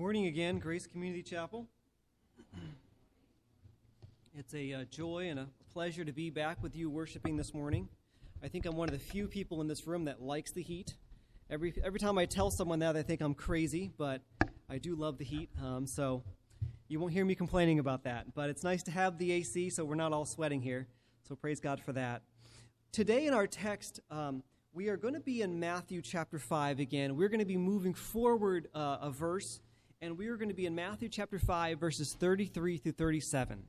Morning again, Grace Community Chapel. It's a joy and a pleasure to be back with you worshiping this morning. I think I'm one of the few people in this room that likes the heat. Every time I tell someone that, they think I'm crazy, but I do love the heat, so you won't hear me complaining about that. But it's nice to have the AC, so we're not all sweating here, so praise God for that. Today in our text, we are going to be in Matthew chapter 5 again. We're going to be moving forward a verse, and we are going to be in Matthew chapter 5, verses 33 through 37.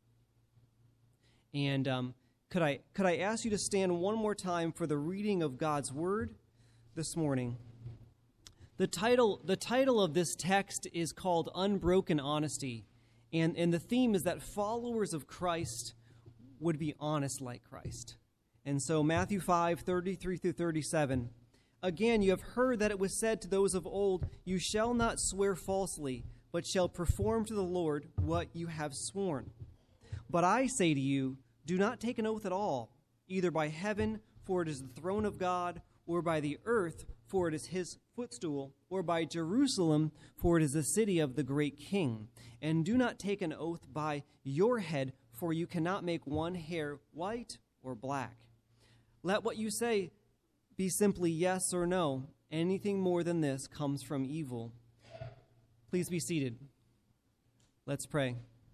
And could I ask you to stand one more time for the reading of God's Word this morning? The title of this text is called Unbroken Honesty, and the theme is that followers of Christ would be honest like Christ. And so Matthew 5, 33 through 37. Again, you have heard that it was said to those of old, "You shall not swear falsely, but shall perform to the Lord what you have sworn." But I say to you, do not take an oath at all, either by heaven, for it is the throne of God, or by the earth, for it is his footstool, or by Jerusalem, for it is the city of the great King. And do not take an oath by your head, for you cannot make one hair white or black. Let what you say be simply yes or no. Anything more than this comes from evil. Please be seated. Let's pray.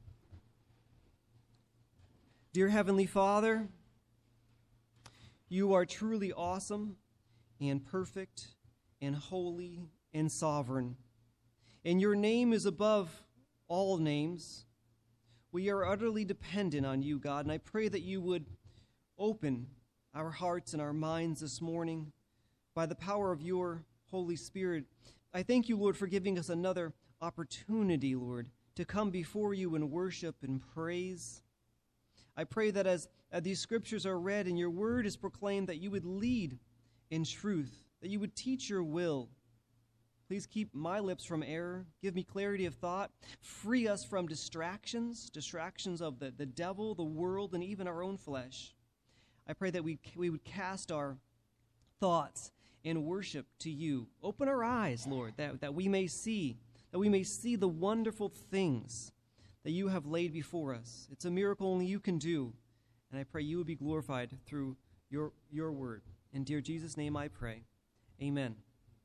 Dear Heavenly Father, you are truly awesome and perfect and holy and sovereign. And your name is above all names. We are utterly dependent on you, God, and I pray that you would open our hearts and our minds this morning by the power of your Holy Spirit. I thank you, Lord, for giving us another opportunity, Lord, to come before you in worship and praise. I pray that as these scriptures are read and your word is proclaimed, that you would lead in truth, that you would teach your will. Please keep my lips from error. Give me clarity of thought. Free us from distractions of the devil, the world, and even our own flesh. I pray that we would cast our thoughts in worship to you. Open our eyes, Lord, that we may see the wonderful things that you have laid before us. It's a miracle only you can do, and I pray you would be glorified through your word. In dear Jesus' name I pray. Amen.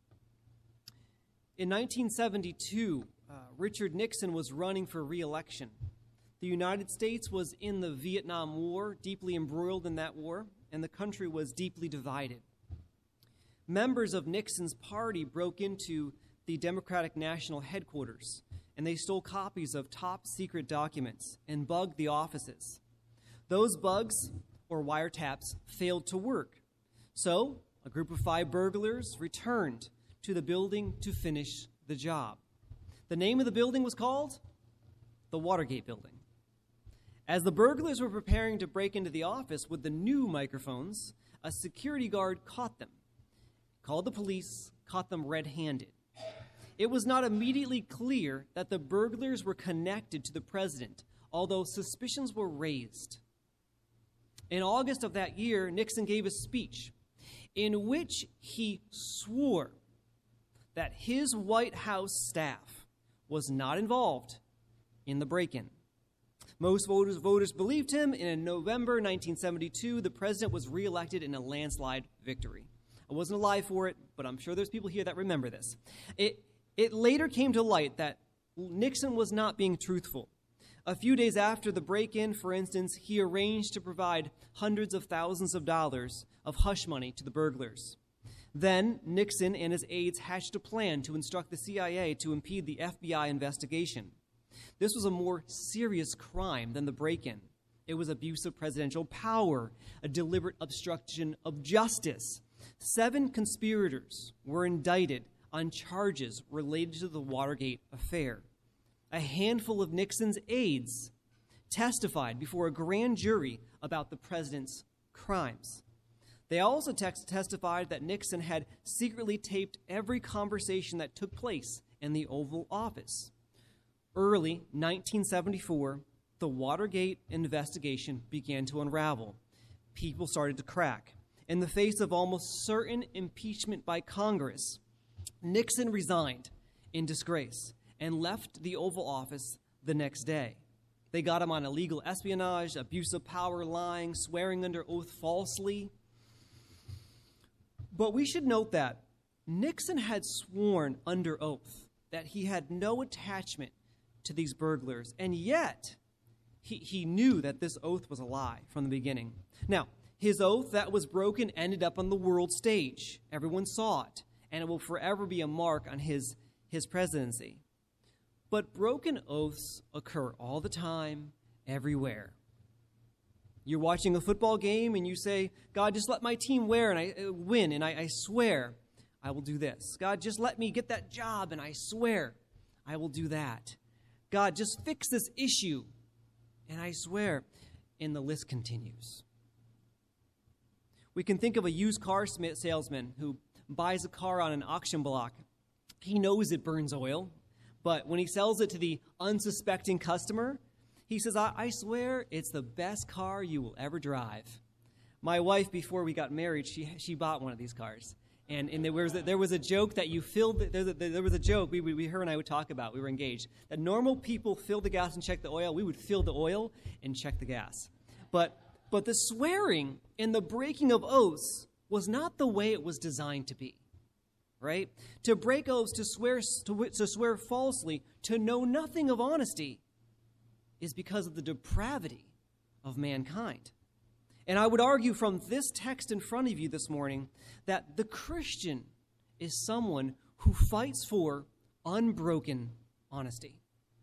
In 1972, Richard Nixon was running for re-election. The United States was in the Vietnam War, deeply embroiled in that war, and the country was deeply divided. Members of Nixon's party broke into the Democratic National Headquarters, and they stole copies of top-secret documents and bugged the offices. Those bugs, or wiretaps, failed to work. So, a group of 5 burglars returned to the building to finish the job. The name of the building was called the Watergate Building. As the burglars were preparing to break into the office with the new microphones, a security guard caught them, called the police, caught them red-handed. It was not immediately clear that the burglars were connected to the president, although suspicions were raised. In August of that year, Nixon gave a speech in which he swore that his White House staff was not involved in the break-in. Most voters believed him, and in November 1972, the president was reelected in a landslide victory. I wasn't alive for it, but I'm sure there's people here that remember this. It later came to light that Nixon was not being truthful. A few days after the break-in, for instance, he arranged to provide hundreds of thousands of dollars of hush money to the burglars. Then Nixon and his aides hatched a plan to instruct the CIA to impede the FBI investigation. This was a more serious crime than the break-in. It was abuse of presidential power, a deliberate obstruction of justice. 7 conspirators were indicted on charges related to the Watergate affair. A handful of Nixon's aides testified before a grand jury about the president's crimes. They also testified that Nixon had secretly taped every conversation that took place in the Oval Office. Early 1974, the Watergate investigation began to unravel. People started to crack. In the face of almost certain impeachment by Congress, Nixon resigned in disgrace and left the Oval Office the next day. They got him on illegal espionage, abuse of power, lying, swearing under oath falsely. But we should note that Nixon had sworn under oath that he had no attachment to these burglars, and yet he knew that this oath was a lie from the beginning. Now, his oath that was broken ended up on the world stage. Everyone saw it, and it will forever be a mark on his presidency. But broken oaths occur all the time, everywhere. You're watching a football game and you say, God, just let my team win, and I swear I will do this. God, just let me get that job, and I swear I will do that. God, just fix this issue, and I swear. And the list continues. We can think of a used car salesman who buys a car on an auction block. He knows it burns oil, but when he sells it to the unsuspecting customer, he says, I swear it's the best car you will ever drive. My wife, before we got married, she bought one of these cars. And there was a joke that you filled, there was a joke her and I would talk about, we were engaged, that normal people fill the gas and check the oil. We would fill the oil and check the gas. But the swearing and the breaking of oaths was not the way it was designed to be, right? To break oaths, to swear falsely, to know nothing of honesty is because of the depravity of mankind. And I would argue from this text in front of you this morning that the Christian is someone who fights for unbroken honesty.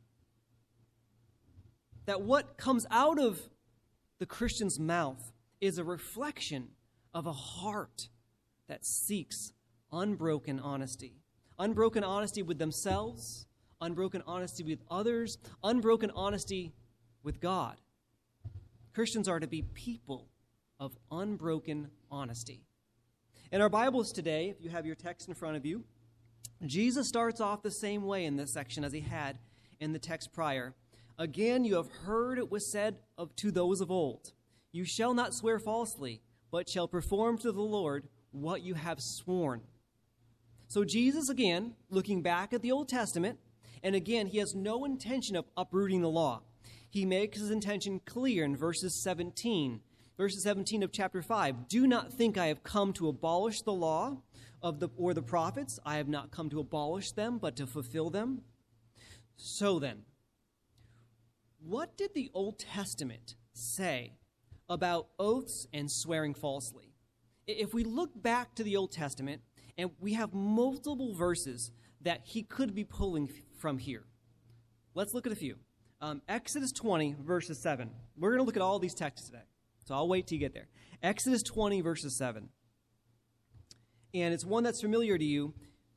That what comes out of the Christian's mouth is a reflection of a heart that seeks unbroken honesty. Unbroken honesty with themselves, unbroken honesty with others, unbroken honesty with God. Christians are to be people of unbroken honesty. In our Bibles today, if you have your text in front of you, Jesus starts off the same way in this section as he had in the text prior. Again, you have heard it was said to those of old, you shall not swear falsely, but shall perform to the Lord what you have sworn. So Jesus, again, looking back at the Old Testament, and again, he has no intention of uprooting the law. He makes his intention clear in verses 17 of chapter 5. Do not think I have come to abolish the law or the prophets. I have not come to abolish them, but to fulfill them. So then, what did the Old Testament say about oaths and swearing falsely? If we look back to the Old Testament, and we have multiple verses that he could be pulling from here. Let's look at a few. Exodus 20, verses 7. We're going to look at all these texts today, so I'll wait till you get there. Exodus 20, verses 7. And it's one that's familiar to you.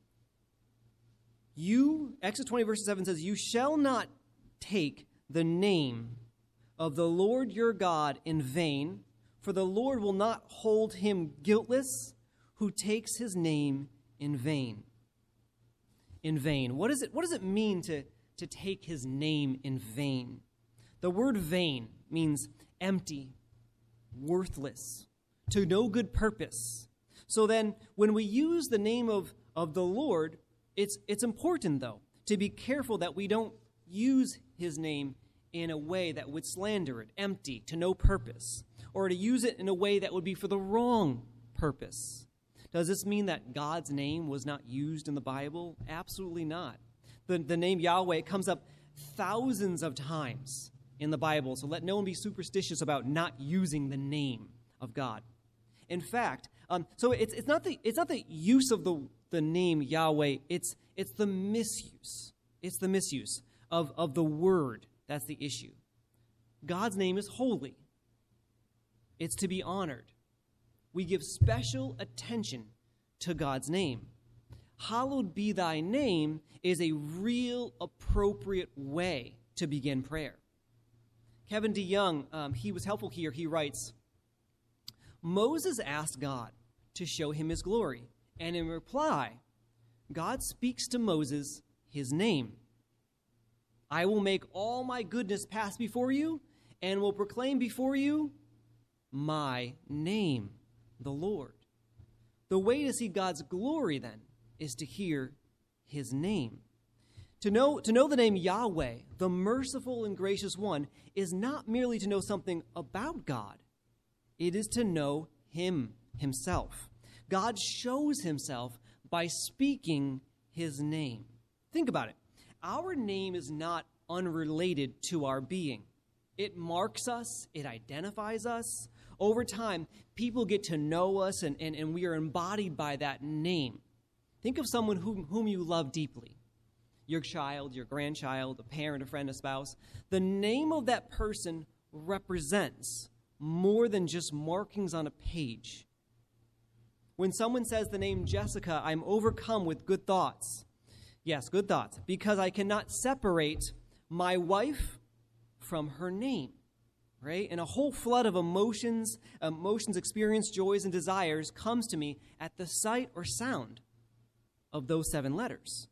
Exodus 20, verses 7 says, you shall not take the name of the Lord your God in vain, for the Lord will not hold him guiltless who takes his name in vain. In vain. What does it mean to take his name in vain? The word vain means empty, worthless, to no good purpose. So then, when we use the name of the Lord, it's important, though, to be careful that we don't use his name in a way that would slander it, empty, to no purpose, or to use it in a way that would be for the wrong purpose. Does this mean that God's name was not used in the Bible? Absolutely not. The name Yahweh comes up thousands of times in the Bible, so let no one be superstitious about not using the name of God. In fact, so it's not the use of the name Yahweh, it's the misuse. It's the misuse of the word that's the issue. God's name is holy. It's to be honored. We give special attention to God's name. Hallowed be thy name is a real appropriate way to begin prayer. Kevin DeYoung, he was helpful here. He writes, Moses asked God to show him his glory, and in reply, God speaks to Moses his name. I will make all my goodness pass before you, and will proclaim before you my name, the Lord. The way to see God's glory, then, is to hear his name. To know the name Yahweh, the merciful and gracious one, is not merely to know something about God. It is to know him himself. God shows himself by speaking his name. Think about it. Our name is not unrelated to our being. It marks us. It identifies us. Over time, people get to know us, and we are embodied by that name. Think of someone whom you love deeply. Your child, your grandchild, a parent, a friend, a spouse. The name of that person represents more than just markings on a page. When someone says the name Jessica, I'm overcome with good thoughts. Yes, good thoughts, because I cannot separate my wife from her name, right? And a whole flood of emotions, experience, joys, and desires comes to me at the sight or sound of those 7 letters.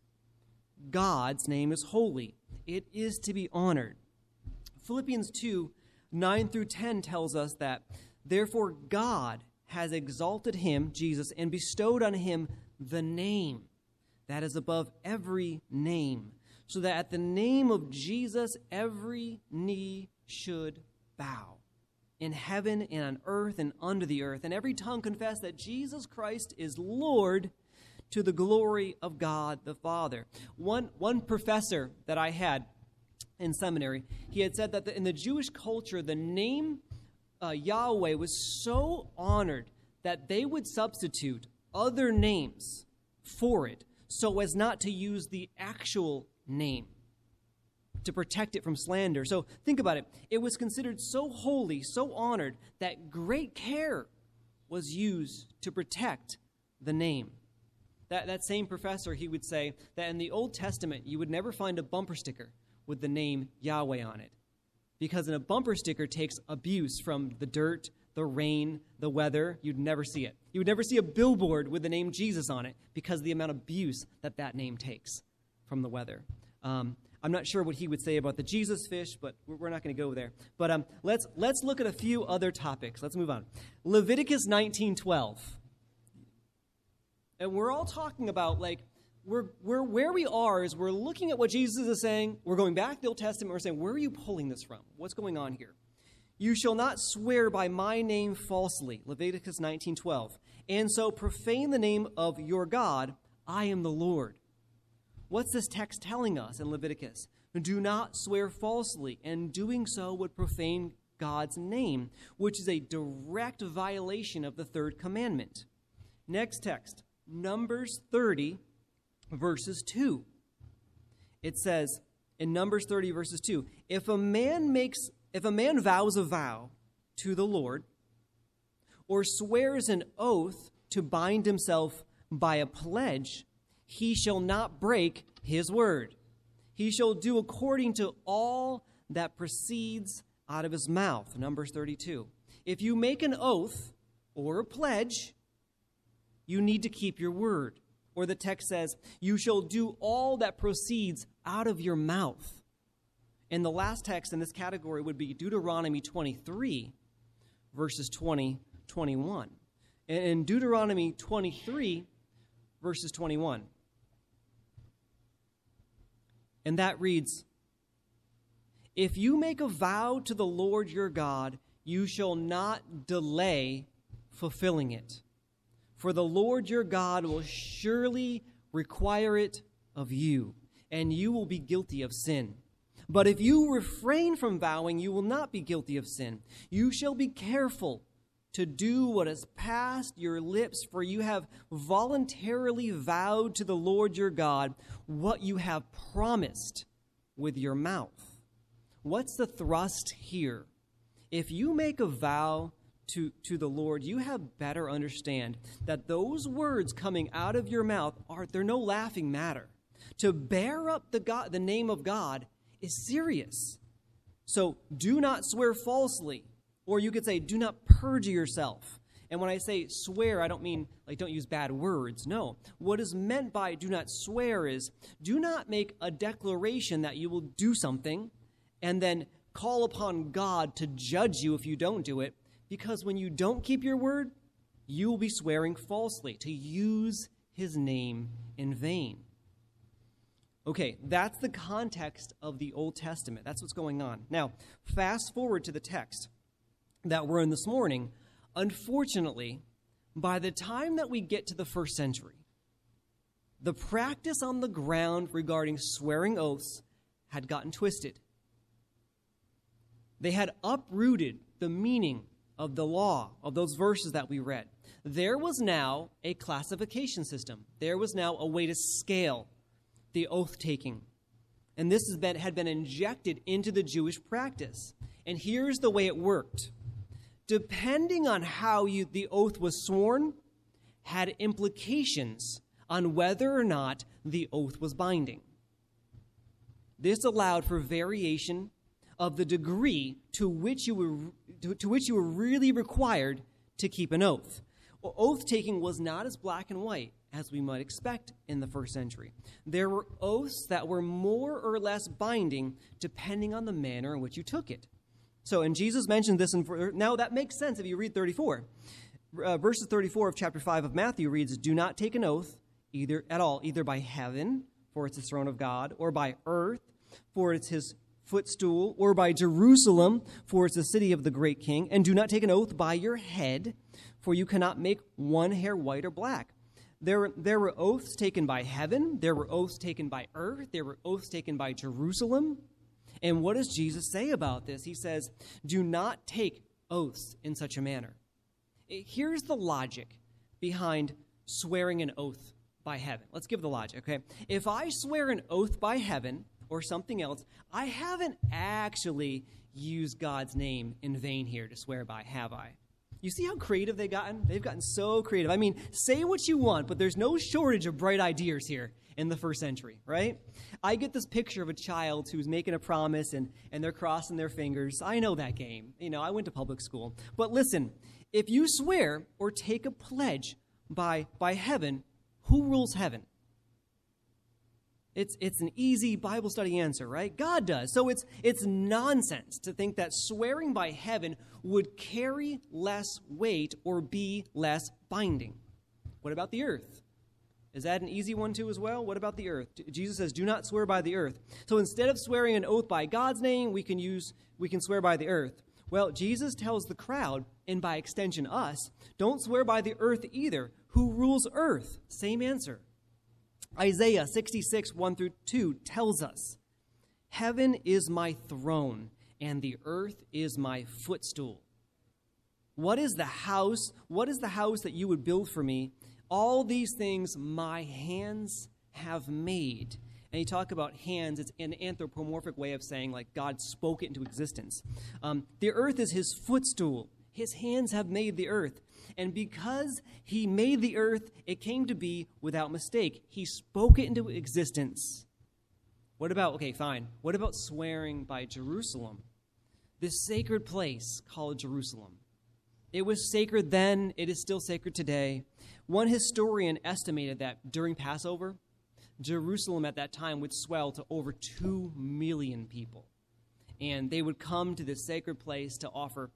God's name is holy. It is to be honored. Philippians 2, 9 through 10 tells us that, therefore God has exalted him, Jesus, and bestowed on him the name that is above every name, so that at the name of Jesus every knee should bow, in heaven and on earth and under the earth, and every tongue confess that Jesus Christ is Lord, to the glory of God the Father. One professor that I had in seminary, he had said that in the Jewish culture, the name Yahweh was so honored that they would substitute other names for it so as not to use the actual name, to protect it from slander. So think about it. It was considered so holy, so honored, that great care was used to protect the name. That same professor, he would say that in the Old Testament, you would never find a bumper sticker with the name Yahweh on it, because a bumper sticker takes abuse from the dirt, the rain, the weather. You'd never see it. You would never see a billboard with the name Jesus on it because of the amount of abuse that name takes from the weather. I'm not sure what he would say about the Jesus fish, but we're not going to go there. But let's look at a few other topics. Let's move on. Leviticus 19:12. And we're all talking about, like, we're where we are is we're looking at what Jesus is saying. We're going back to the Old Testament. We're saying, where are you pulling this from? What's going on here? You shall not swear by my name falsely, Leviticus 19:12, and so profane the name of your God. I am the Lord. What's this text telling us in Leviticus? Do not swear falsely, and doing so would profane God's name, which is a direct violation of the 3rd commandment. Next text. Numbers 30, verses 2. It says in Numbers 30, verses 2, if a man vows a vow to the Lord, or swears an oath to bind himself by a pledge, he shall not break his word. He shall do according to all that proceeds out of his mouth. Numbers 32. If you make an oath or a pledge, you need to keep your word. Or the text says, you shall do all that proceeds out of your mouth. And the last text in this category would be Deuteronomy 23, verses 20, 21. And in Deuteronomy 23, verses 21. And that reads, if you make a vow to the Lord your God, you shall not delay fulfilling it. For the Lord your God will surely require it of you, and you will be guilty of sin. But if you refrain from vowing, you will not be guilty of sin. You shall be careful to do what has passed your lips, for you have voluntarily vowed to the Lord your God what you have promised with your mouth. What's the thrust here? If you make a vow to the Lord, you have better understand that those words coming out of your mouth they're no laughing matter. To bear up the name of God is serious. So do not swear falsely, or you could say do not perjure yourself. And when I say swear, I don't mean like don't use bad words. No. What is meant by do not swear is do not make a declaration that you will do something and then call upon God to judge you if you don't do it. Because when you don't keep your word, you will be swearing falsely, to use his name in vain. Okay, that's the context of the Old Testament. That's what's going on. Now, fast forward to the text that we're in this morning. Unfortunately, by the time that we get to the first century, the practice on the ground regarding swearing oaths had gotten twisted. They had uprooted the meaning of the law, of those verses that we read. There was now a classification system. There was now a way to scale the oath-taking. And this had been injected into the Jewish practice. And here's the way it worked. Depending on how the oath was sworn, had implications on whether or not the oath was binding. This allowed for variation of the degree to which you were really required to keep an oath. Well, oath-taking was not as black and white as we might expect in the first century. There were oaths that were more or less binding depending on the manner in which you took it. So, and Jesus mentioned this, now that makes sense if you read 34. Verses 34 of chapter 5 of Matthew reads, "Do not take an oath either by heaven, for it's the throne of God, or by earth, for it's his footstool, or by Jerusalem, for it's the city of the great king. And do not take an oath by your head, for you cannot make one hair white or black." There were oaths taken by heaven. There were oaths taken by earth. There were oaths taken by Jerusalem. And what does Jesus say about this? He says, do not take oaths in such a manner. Here's the logic behind swearing an oath by heaven. Let's give the logic, okay? If I swear an oath by heaven or something else, I haven't actually used God's name in vain here to swear by, have I? You see how creative they've gotten? They've gotten so creative. I mean, say what you want, but there's no shortage of bright ideas here in the first century, right? I get this picture of a child who's making a promise and they're crossing their fingers. I know that game. I went to public school. But listen, if you swear or take a pledge by heaven, who rules heaven? It's an easy Bible study answer, right? God does. So it's nonsense to think that swearing by heaven would carry less weight or be less binding. What about the earth? Is that an easy one too as well? What about the earth? Jesus says, do not swear by the earth. So instead of swearing an oath by God's name, we can swear by the earth. Well, Jesus tells the crowd, and by extension us, don't swear by the earth either. Who rules earth? Same answer. Isaiah 66, 1-2 tells us, heaven is my throne, and the earth is my footstool. What is the house? What is the house that you would build for me? All these things my hands have made. And you talk about hands, it's an anthropomorphic way of saying like God spoke it into existence. The earth is his footstool. His hands have made the earth. And because he made the earth, it came to be without mistake. He spoke it into existence. What about swearing by Jerusalem? This sacred place called Jerusalem. It was sacred then. It is still sacred today. One historian estimated that during Passover, Jerusalem at that time would swell to over 2 million people. And they would come to this sacred place to offer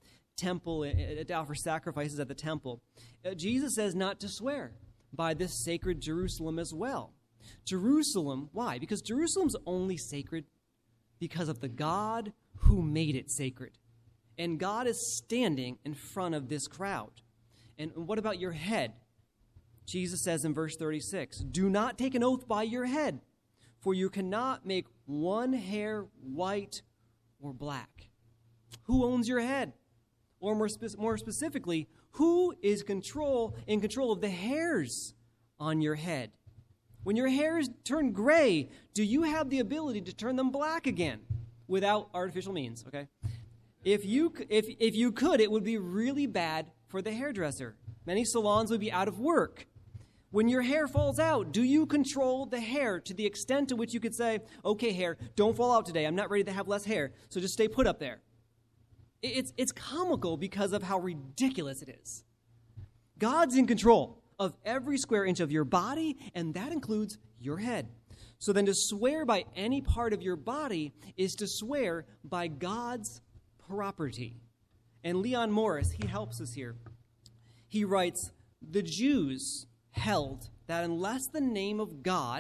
sacrifices at the temple. Jesus says not to swear by this sacred Jerusalem as well. Jerusalem, why? Because Jerusalem's only sacred because of the God who made it sacred. And God is standing in front of this crowd. And what about your head? Jesus says in verse 36, do not take an oath by your head, for you cannot make one hair white or black. Who owns your head? Or more specifically, who is in control of the hairs on your head? When your hairs turn gray, do you have the ability to turn them black again without artificial means? Okay, if you could, it would be really bad for the hairdresser. Many salons would be out of work. When your hair falls out, do you control the hair to the extent to which you could say, okay, hair, don't fall out today. I'm not ready to have less hair, so just stay put up there. It's comical because of how ridiculous it is. God's in control of every square inch of your body, and that includes your head. So then to swear by any part of your body is to swear by God's property. And Leon Morris, he helps us here. He writes, the Jews held that unless the name of God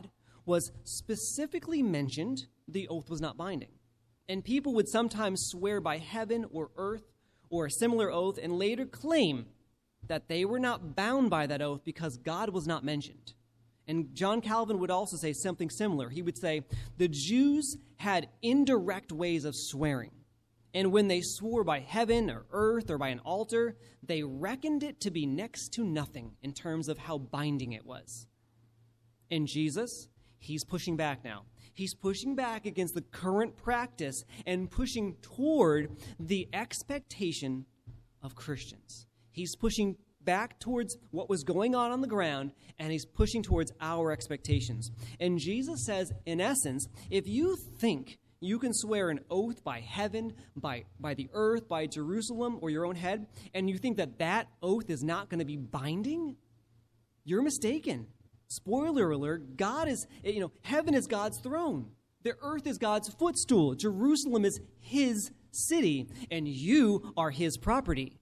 was specifically mentioned, the oath was not binding. And people would sometimes swear by heaven or earth or a similar oath and later claim that they were not bound by that oath because God was not mentioned. And John Calvin would also say something similar. He would say, the Jews had indirect ways of swearing. And when they swore by heaven or earth or by an altar, they reckoned it to be next to nothing in terms of how binding it was. And Jesus, he's pushing back now. He's pushing back against the current practice and pushing toward the expectation of Christians. He's pushing back towards what was going on the ground, and he's pushing towards our expectations. And Jesus says, in essence, if you think you can swear an oath by heaven, by the earth, by Jerusalem, or your own head, and you think that that oath is not going to be binding, you're mistaken. Spoiler alert, heaven is God's throne. The earth is God's footstool. Jerusalem is his city, and you are his property.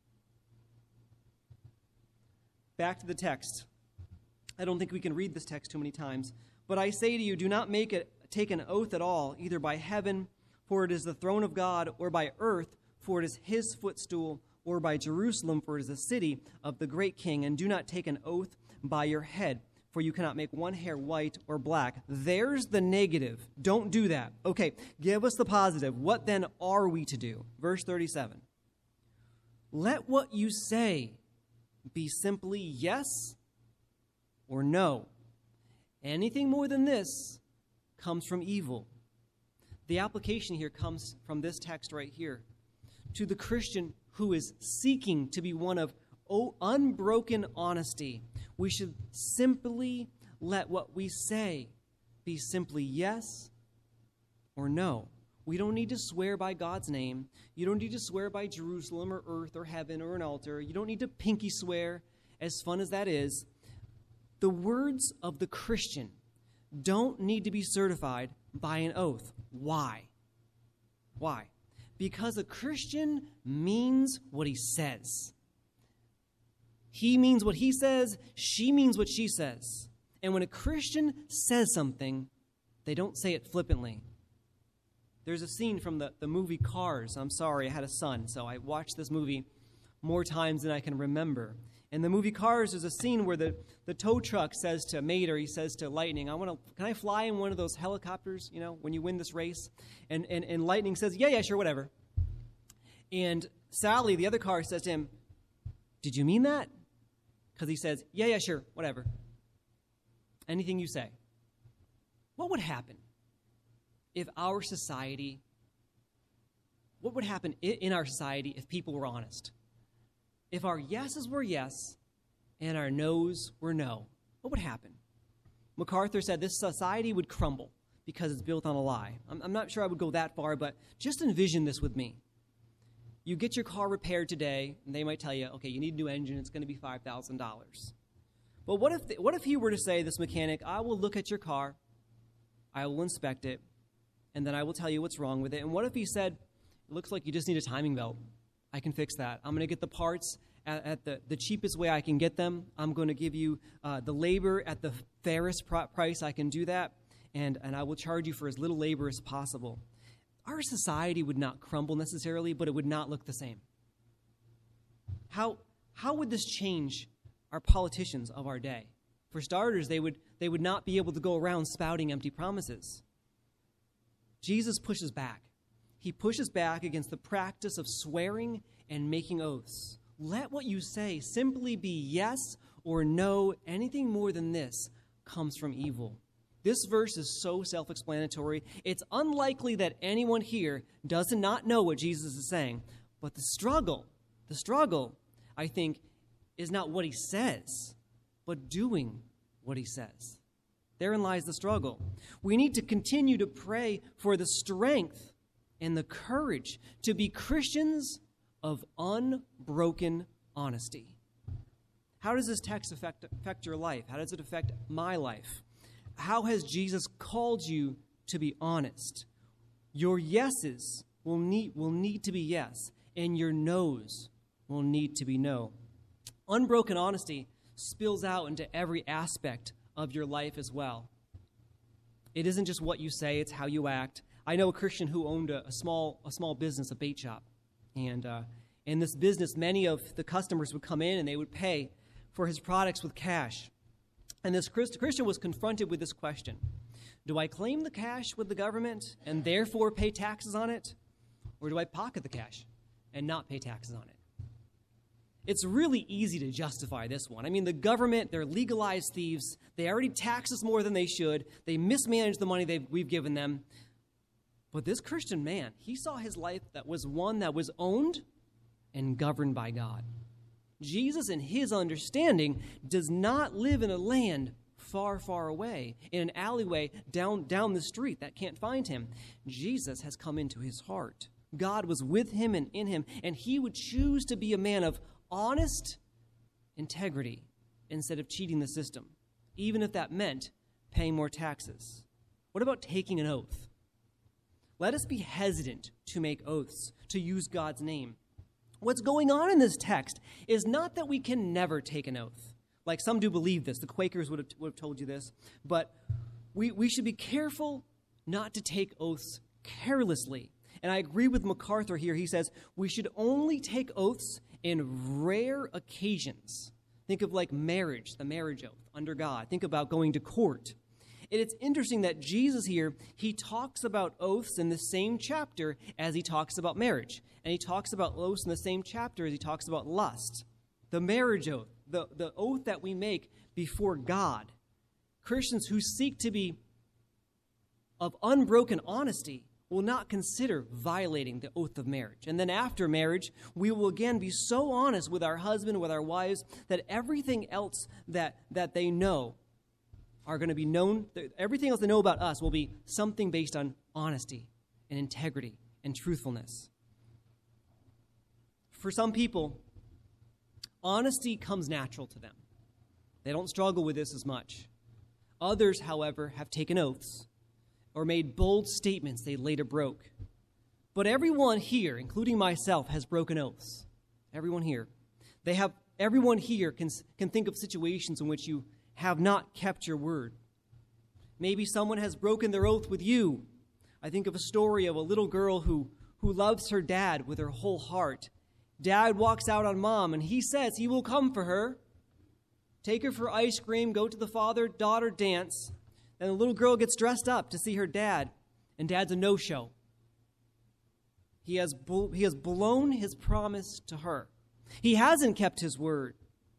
Back to the text. I don't think we can read this text too many times. But I say to you, do not take an oath at all, either by heaven, for it is the throne of God, or by earth, for it is his footstool, or by Jerusalem, for it is the city of the great king. And do not take an oath by your head, for you cannot make one hair white or black. There's the negative. Don't do that. Okay, give us the positive. What then are we to do? Verse 37. Let what you say be simply yes or no. Anything more than this comes from evil. The application here comes from this text right here. To the Christian who is seeking to be one of unbroken honesty, we should simply let what we say be simply yes or no. We don't need to swear by God's name. You don't need to swear by Jerusalem or earth or heaven or an altar. You don't need to pinky swear, as fun as that is. The words of the Christian don't need to be certified by an oath. Why? Why? Because a Christian means what he says. He means what he says. She means what she says. And when a Christian says something, they don't say it flippantly. There's a scene from the movie Cars. I'm sorry, I had a son, so I watched this movie more times than I can remember. In the movie Cars, there's a scene where the tow truck says to Mater, he says to Lightning, can I fly in one of those helicopters, when you win this race? And Lightning says, yeah, sure, whatever. And Sally, the other car, says to him, did you mean that? Because he says, yeah, sure, whatever. Anything you say. What would happen if our society, what would happen in our society if people were honest? If our yeses were yes and our nos were no, what would happen? MacArthur said this society would crumble because it's built on a lie. I'm not sure I would go that far, but just envision this with me. You get your car repaired today, and they might tell you, okay, you need a new engine, it's going to be $5,000. But what if he were to say, this mechanic, I will look at your car, I will inspect it, and then I will tell you what's wrong with it. And what if he said, it looks like you just need a timing belt. I can fix that. I'm going to get the parts at the cheapest way I can get them. I'm going to give you the labor at the fairest price I can do that, and I will charge you for as little labor as possible. Our society would not crumble necessarily, but it would not look the same. How would this change our politicians of our day? For starters, they would not be able to go around spouting empty promises. Jesus pushes back. He pushes back against the practice of swearing and making oaths. Let what you say simply be yes or no. Anything more than this comes from evil. This verse is so self-explanatory. It's unlikely that anyone here does not know what Jesus is saying. But the struggle, I think, is not what he says, but doing what he says. Therein lies the struggle. We need to continue to pray for the strength and the courage to be Christians of unbroken honesty. How does this text affect your life? How does it affect my life? How has Jesus called you to be honest? Your yeses will need to be yes, and your no's will need to be no. Unbroken honesty spills out into every aspect of your life as well. It isn't just what you say, it's how you act. I know a Christian who owned a small business, a bait shop. And in this business, many of the customers would come in and they would pay for his products with cash. And this Christian was confronted with this question: do I claim the cash with the government and therefore pay taxes on it? Or do I pocket the cash and not pay taxes on it? It's really easy to justify this one. I mean, the government, they're legalized thieves. They already tax us more than they should. They mismanage the money we've given them. But this Christian man, he saw his life that was one that was owned and governed by God. Jesus, in his understanding, does not live in a land far, far away, in an alleyway down the street that can't find him. Jesus has come into his heart. God was with him and in him, and he would choose to be a man of honest integrity instead of cheating the system, even if that meant paying more taxes. What about taking an oath? Let us be hesitant to make oaths, to use God's name. What's going on in this text is not that we can never take an oath. Like some do believe this. The Quakers would have told you this. But we should be careful not to take oaths carelessly. And I agree with MacArthur here. He says we should only take oaths in rare occasions. Think of like marriage, the marriage oath under God. Think about going to court. And it's interesting that Jesus here, he talks about oaths in the same chapter as he talks about marriage. And he talks about oaths in the same chapter as he talks about lust. The marriage oath, the oath that we make before God. Christians who seek to be of unbroken honesty will not consider violating the oath of marriage. And then after marriage, we will again be so honest with our husband, with our wives, that everything else that they know are going to be known. Everything else they know about us will be something based on honesty and integrity and truthfulness. For some people, honesty comes natural to them. They don't struggle with this as much. Others, however, have taken oaths or made bold statements they later broke. But everyone here, including myself, has broken oaths. Everyone here. Everyone here can think of situations in which you have not kept your word. Maybe someone has broken their oath with you. I think of a story of a little girl who loves her dad with her whole heart. Dad walks out on mom, and he says he will come for her, take her for ice cream, go to the father-daughter dance. And the little girl gets dressed up to see her dad, and dad's a no-show. He has blown his promise to her. He hasn't kept his word.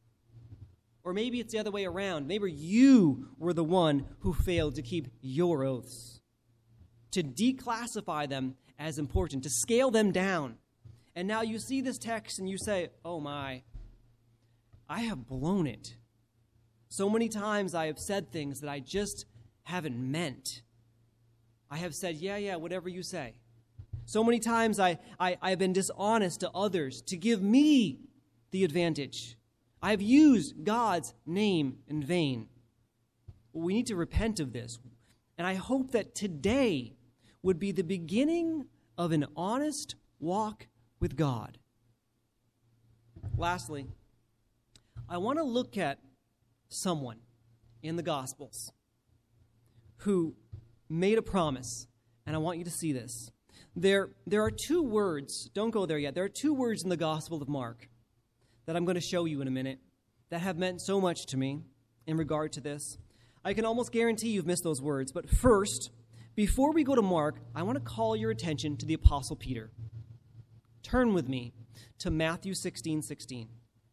Or maybe it's the other way around. Maybe you were the one who failed to keep your oaths, to declassify them as important, to scale them down. And now you see this text and you say, oh my, I have blown it. So many times I have said things that I just haven't meant. I have said, yeah, whatever you say. So many times I've been dishonest to others to give me the advantage. I have used God's name in vain. We need to repent of this. And I hope that today would be the beginning of an honest walk with God. Lastly, I want to look at someone in the Gospels who made a promise, and I want you to see this. There are two words, don't go there yet, there are two words in the Gospel of Mark that I'm going to show you in a minute that have meant so much to me in regard to this. I can almost guarantee you've missed those words, but first, before we go to Mark, I want to call your attention to the Apostle Peter. Turn with me to Matthew 16:16.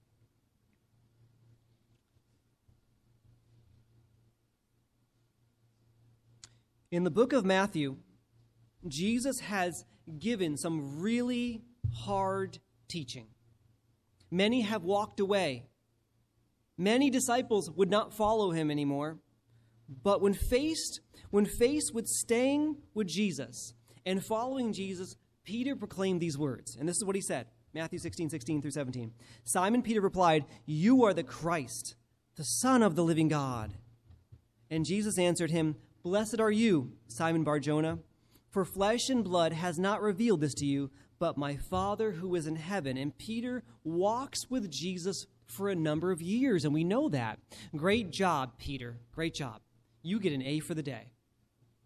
In the book of Matthew, Jesus has given some really hard teaching. Many have walked away. Many disciples would not follow him anymore. But when faced with staying with Jesus and following Jesus, Peter proclaimed these words. And this is what he said, Matthew 16:16 through 17. Simon Peter replied, "You are the Christ, the Son of the living God." And Jesus answered him, "Blessed are you, Simon Bar-Jonah, for flesh and blood has not revealed this to you, but my Father who is in heaven." And Peter walks with Jesus for a number of years, and we know that. Great job, Peter. Great job. You get an A for the day.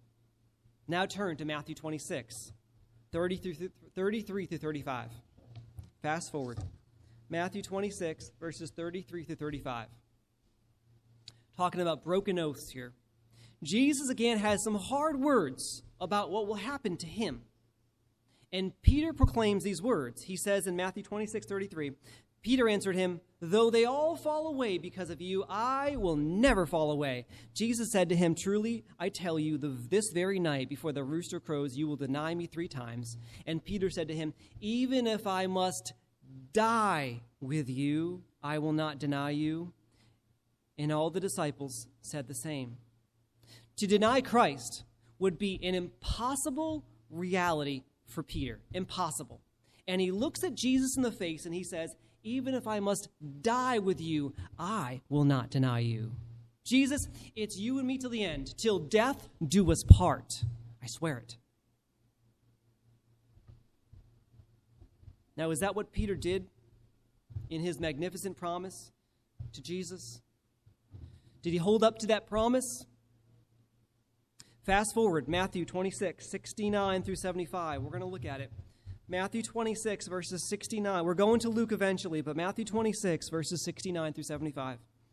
Now turn to Matthew 26, 33 through 35. Fast forward. Matthew 26, verses 33 through 35. Talking about broken oaths here. Jesus again has some hard words about what will happen to him. And Peter proclaims these words. He says in Matthew 26, 33, Peter answered him, "Though they all fall away because of you, I will never fall away." Jesus said to him, "Truly, I tell you, this very night before the rooster crows, you will deny me 3 times. And Peter said to him, "Even if I must die with you, I will not deny you." And all the disciples said the same. To deny Christ would be an impossible reality for Peter. Impossible. And he looks at Jesus in the face and he says, "Even if I must die with you, I will not deny you." Jesus, it's you and me till the end. Till death do us part. I swear it. Now, is that what Peter did in his magnificent promise to Jesus? Did he hold up to that promise? Fast forward, Matthew 26, 69 through 75. We're going to look at it. Matthew 26, verses 69. We're going to Luke eventually, but Matthew 26, verses 69 through 75.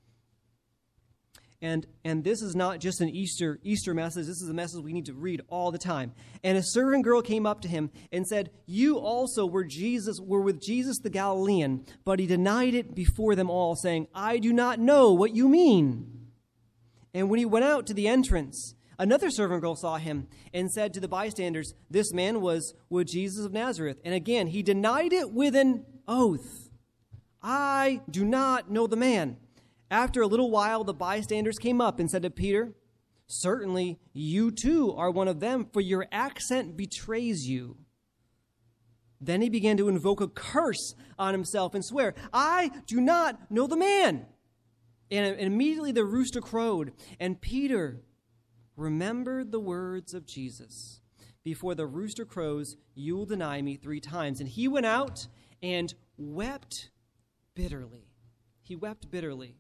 And this is not just an Easter message. This is a message we need to read all the time. And a servant girl came up to him and said, "You also were with Jesus the Galilean." But he denied it before them all, saying, "I do not know what you mean." And when he went out to the entrance, another servant girl saw him and said to the bystanders, "This man was with Jesus of Nazareth." And again, he denied it with an oath. "I do not know the man." After a little while, the bystanders came up and said to Peter, "Certainly you too are one of them, for your accent betrays you." Then he began to invoke a curse on himself and swear, "I do not know the man." And immediately the rooster crowed, and Peter remembered the words of Jesus. "Before the rooster crows, you will deny me 3 times." And he went out and wept bitterly. He wept bitterly.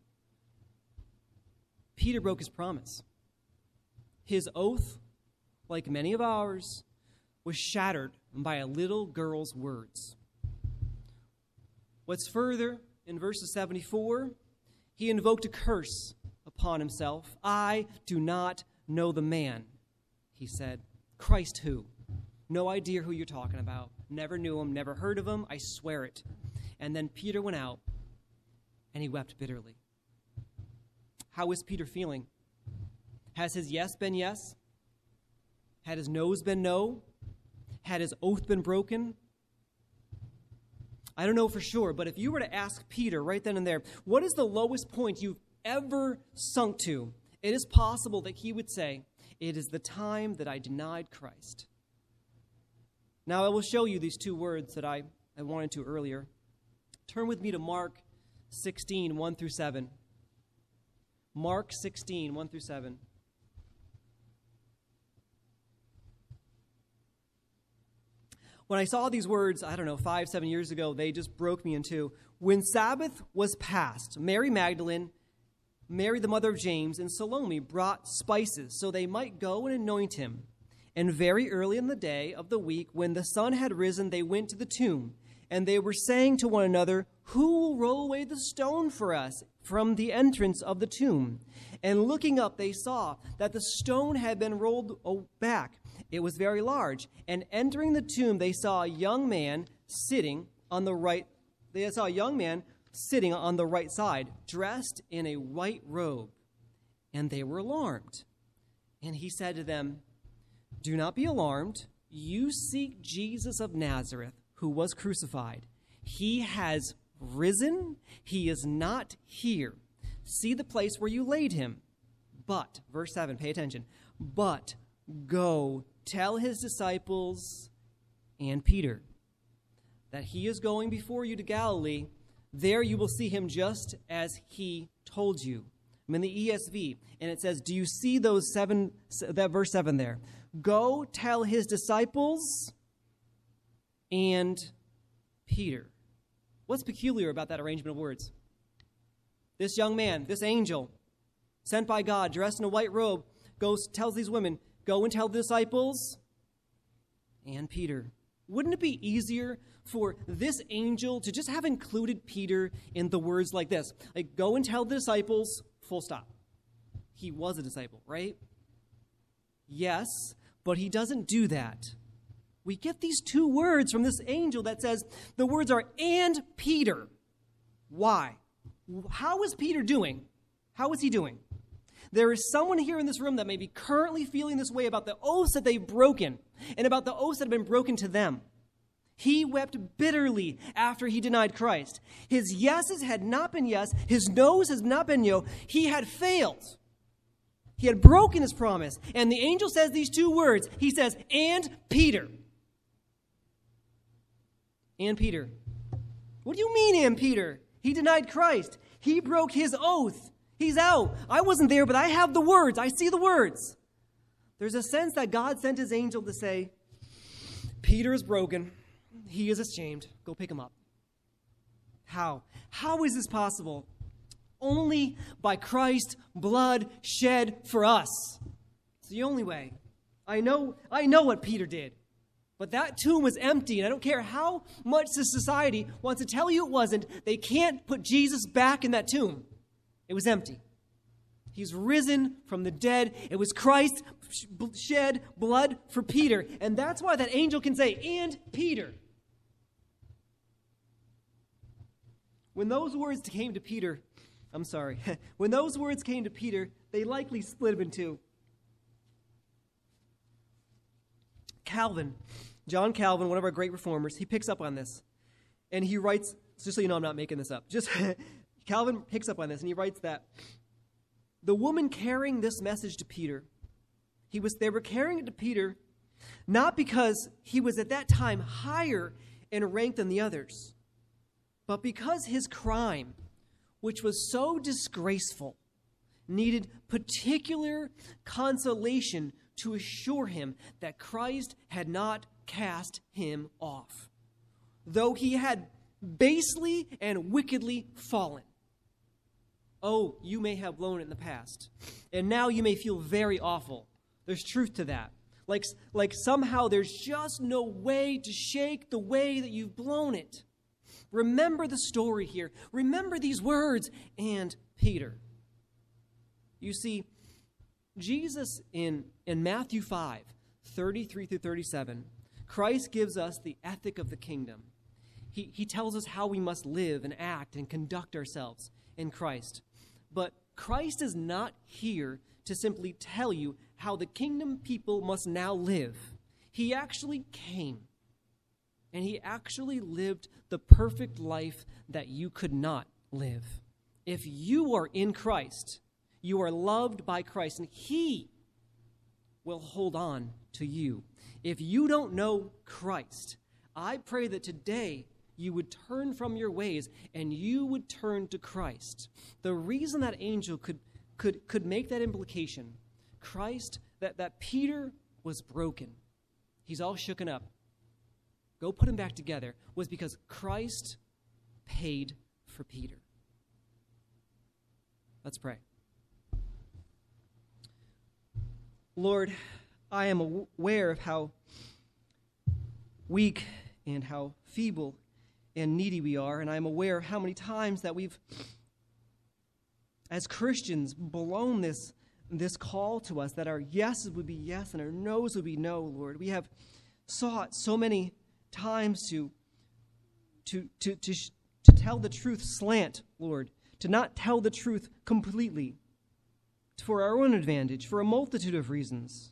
Peter broke his promise. His oath, like many of ours, was shattered by a little girl's words. What's further, in verses 74, he invoked a curse upon himself. "I do not know the man," he said. "Christ who? No idea who you're talking about. Never knew him, never heard of him, I swear it." And then Peter went out and he wept bitterly. How is Peter feeling? Has his yes been yes? Had his no's been no? Had his oath been broken? I don't know for sure, but if you were to ask Peter right then and there, what is the lowest point you've ever sunk to? It is possible that he would say, "It is the time that I denied Christ." Now, I will show you these 2 words that I wanted to earlier. Turn with me to Mark 16, 1 through 7. Mark 16, 1 through 7. When I saw these words, 5, 7 years ago, they just broke me in two. When Sabbath was past, Mary Magdalene, Mary the mother of James, and Salome brought spices so they might go and anoint him. And very early in the day of the week, when the sun had risen, they went to the tomb. And they were saying to one another, "Who will roll away the stone for us from the entrance of the tomb?" And looking up, they saw that the stone had been rolled back. It was very large. And entering the tomb, they saw a young man sitting on the right. They saw a young man sitting on the right side, dressed in a white robe. And they were alarmed. And he said to them, "Do not be alarmed. You seek Jesus of Nazareth, who was crucified. He has risen. He is not here. See the place where you laid him. But," verse 7, pay attention, "but go tell his disciples and Peter that he is going before you to Galilee. There you will see him just as he told you." I'm in the ESV, and it says, do you see that verse 7 there? Go tell his disciples and Peter. What's peculiar about that arrangement of words? This young man, this angel, sent by God, dressed in a white robe, tells these women, Go and tell the disciples, and Peter. Wouldn't it be easier for this angel to just have included Peter in the words like this? Like, go and tell the disciples, full stop. He was a disciple, right? Yes, but he doesn't do that. We get these two words from this angel that says, the words are, and Peter. Why? How is Peter doing? How is he doing? There is someone here in this room that may be currently feeling this way about the oaths that they've broken and about the oaths that have been broken to them. He wept bitterly after he denied Christ. His yeses had not been yes. His no's has not been no. He had failed. He had broken his promise. And the angel says these two words. He says, and Peter. And Peter. What do you mean, and Peter? He denied Christ. He broke his oath. He's out. I wasn't there, but I have the words. I see the words. There's a sense that God sent his angel to say, Peter is broken. He is ashamed. Go pick him up. How? How is this possible? Only by Christ's blood shed for us. It's the only way. I know what Peter did. But that tomb was empty, and I don't care how much the society wants to tell you it wasn't, they can't put Jesus back in that tomb. It was empty. He's risen from the dead. It was Christ shed blood for Peter. And that's why that angel can say, and Peter. When those words came to Peter, when those words came to Peter, they likely split him in two. John Calvin, one of our great reformers, he picks up on this. And he writes, just so you know I'm not making this up, Calvin picks up on this, and he writes that the woman carrying this message to Peter, they were carrying it to Peter not because he was at that time higher in rank than the others, but because his crime, which was so disgraceful, needed particular consolation to assure him that Christ had not cast him off, though he had basely and wickedly fallen. Oh, you may have blown it in the past, and now you may feel very awful. There's truth to that. Like somehow there's just no way to shake the way that you've blown it. Remember the story here. Remember these words, and Peter. You see, Jesus in Matthew 5, 33 through 37, Christ gives us the ethic of the kingdom. He tells us how we must live and act and conduct ourselves in Christ. But Christ is not here to simply tell you how the kingdom people must now live. He actually came, and he actually lived the perfect life that you could not live. If you are in Christ, you are loved by Christ, and he will hold on to you. If you don't know Christ, I pray that today you would turn from your ways and you would turn to Christ. The reason that angel could make that implication, Christ, that Peter was broken, he's all shooken up, go put him back together, was because Christ paid for Peter. Let's pray. Lord, I am aware of how weak and how feeble and needy we are, and I'm aware of how many times that we've, as Christians, blown this call to us, that our yeses would be yes and our no's would be no, Lord. We have sought so many times to tell the truth slant, Lord, to not tell the truth completely, for our own advantage, for a multitude of reasons.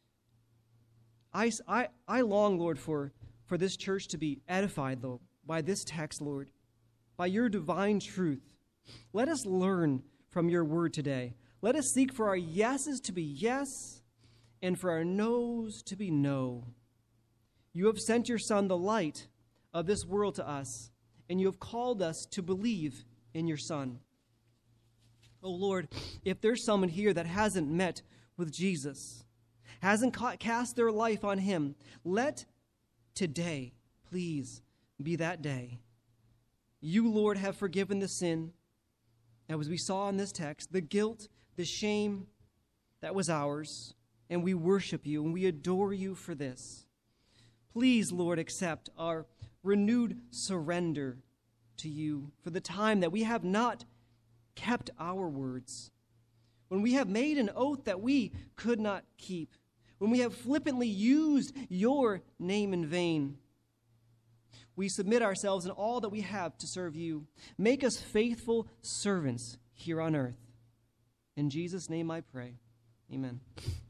I long, Lord, for this church to be edified, though, by this text, Lord, by your divine truth. Let us learn from your word today. Let us seek for our yeses to be yes and for our no's to be no. You have sent your Son, the light of this world, to us, and you have called us to believe in your Son. Oh, Lord, if there's someone here that hasn't met with Jesus, hasn't cast their life on him, let today, please, be that day. You, Lord, have forgiven the sin, as we saw in this text, the guilt, the shame that was ours. and we worship you, and we adore you for this. Please, Lord, accept our renewed surrender to you for the time that we have not kept our words, when we have made an oath that we could not keep, when we have flippantly used your name in vain. We submit ourselves and all that we have to serve you. Make us faithful servants here on earth. In Jesus' name I pray. Amen.